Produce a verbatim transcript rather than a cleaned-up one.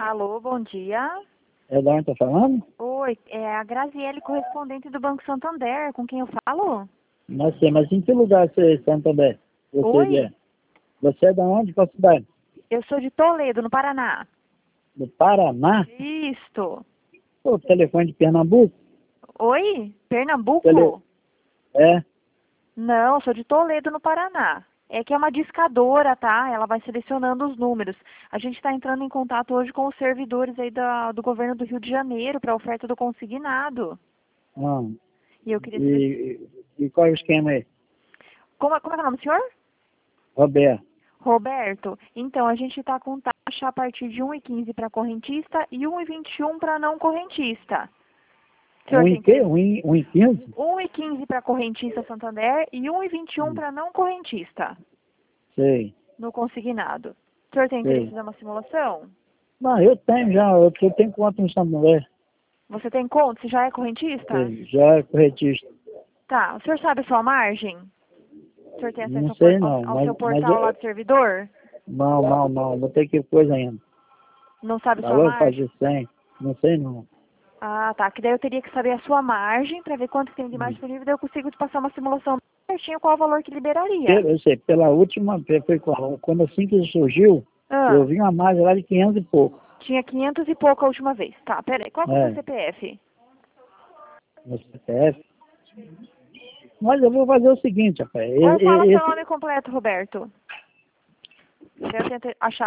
Alô, bom dia. É da onde tá falando? Oi, é a Graziele, correspondente do Banco Santander. Com quem eu falo? Não sei, mas em que lugar você está também? Você Oi, é? Você é da onde? Qual cidade? eu sou de Toledo, no Paraná. Do Paraná? Isto. O telefone de Pernambuco? Oi, Tele... Pernambuco? É? Não, eu sou de Toledo, no Paraná. É que é uma discadora, tá? Ela vai selecionando os números. A gente está entrando em contato hoje com os servidores aí da, do governo do Rio de Janeiro para a oferta do consignado. Ah, E eu queria saber... e, e qual é o esquema aí? Como, como é que é o nome do senhor? Roberto. Roberto, então a gente está com taxa a partir de um e quinze para correntista e um e vinte e um para não correntista. O senhor Um tem em quê? interesse? Um em, um em quinze? um e quinze para correntista Santander e um e vinte e um Hum, para não correntista, sei, no consignado. O senhor tem interesse em sei. fazer uma simulação? Não, eu tenho já, eu, eu tenho conta no Santander. Você tem conta? Você já é correntista? Sei, já é corretista. Tá. O senhor sabe a sua margem? O senhor tem acesso Não ao, por- sei ao- não, ao mas, seu mas portal lá eu, do servidor? não, não, não, vou ter que coisa ainda. Não sabe a sua Valor margem? fazer cem, não sei não. Ah, tá. Que daí eu teria que saber a sua margem para ver quanto tem de mais Hum. disponível, daí eu consigo te passar uma simulação certinho qual o valor que liberaria. Pelo- Eu sei, pela última, foi quando quando assim que surgiu, eu Ah, vi uma margem lá de quinhentos e pouco. tinha quinhentos e pouco a última vez. Tá, peraí. Qual que é o seu É, C P F? no C P F. Mas eu vou fazer o seguinte, rapaz. e- Ou fala e- seu Esse, nome completo, Roberto. Pra eu tentar achar